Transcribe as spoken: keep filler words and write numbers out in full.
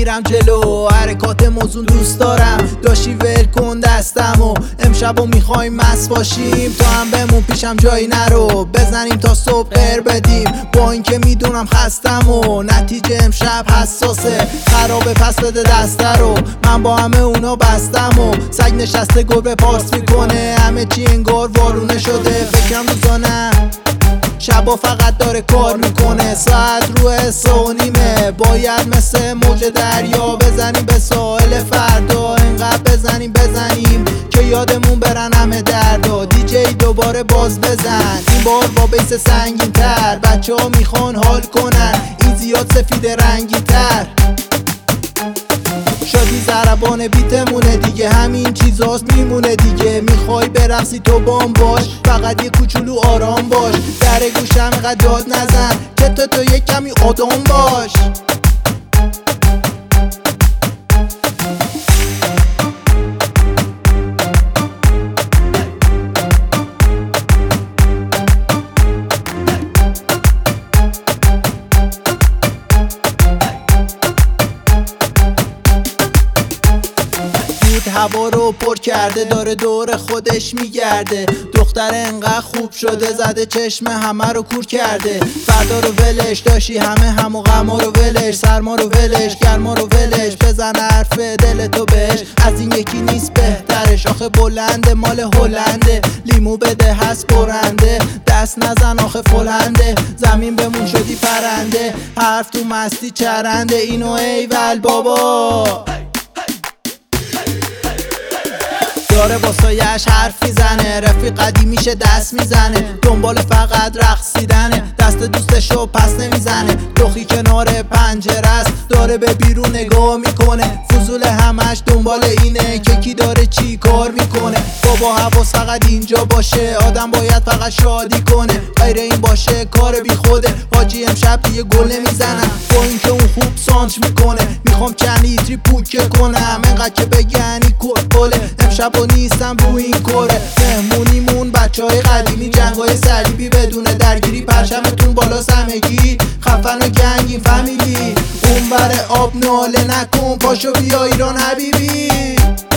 میرم جلو، حرکات موزون دوست دارم. داشتی ول کن دستم و امشب و میخوایم مست باشیم. تو هم بمون پیشم جایی نرو، بزنیم تا صبح غیر بدیم. با اینکه میدونم خستم و نتیجه امشب حساسه، خرابه پس بده دسته رو. من با همه اونا بستم و سگ نشسته گربه پارس میکنه. همه چی انگار وارونه شده، فکرم روزانه شبا فقط داره کار میکنه. ساعت رو سه و نیمه، باید مثل موج دریا بزنیم به ساحل فردا. انقدر بزنیم بزنیم که یادمون برن همه دردا. دیجی دوباره باز بزن، این بار با بیس سنگین تر. بچه ها میخوان حال کنن، این زیاد سفید رنگی تر. شادی ضربان بیتمونه دیگه، همین چیزاست میمونه دیگه. میخوای برقصی تو بام باش، فقط یه کوچولو آرام باش. در گوشم اینقدر داد نزن که تو تو یه کمی آدم باش. هوا رو پر کرده، داره دور خودش میگرده. دختر انقدر خوب شده، زده چشم همه رو کور کرده. فردا رو ولش، داشتی همه همو غما رو ولش. سرما رو ولش، گرما رو ولش. بزن حرف دل تو بهش، از این یکی نیست بهترش. آخه بلنده مال هلنده، لیمو بده هست برنده. دست نزن آخه فلنده، زمین بمون شدی پرنده. حرف تو مستی چرنده، اینو ایول بابا. داره با سایش حرف میزنه، رفیق قدیمیشه دست میزنه. دنبال فقط رقصیدنه، دست دوستشو پس نمیزنه. دخی کنار پنجره است، داره به بیرون نگاه میکنه. فضول همش دنبال اینه که کی داره چی کار میکنه. بابا حواس فقط اینجا باشه، آدم باید فقط شادی کنه. غیر این باشه کار بی خوده. حاجی امشب دیگه گل نمیزنم، با اینکه اون خوب سانچ میکنه. میخوام چند لیتری پوکه کنم، انقدر که بگنی کله. امشب و نیستم رو این کره، مهمونیمون بچه های قدیمی. جنگای صلیبی بدون درگیری، پرچمتون بالا همگی. خفن و گنگین فامیلی، اون بر آب ناله نکن. پاشو بیا ایران حبیبی.